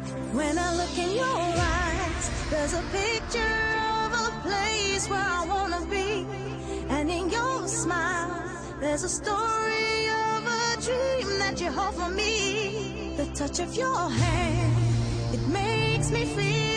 When I look in your eyes, there's a picture of a place where I wanna be. And in your smile, there's a story of a dream that you hold for me. The touch of your hand, it makes me feel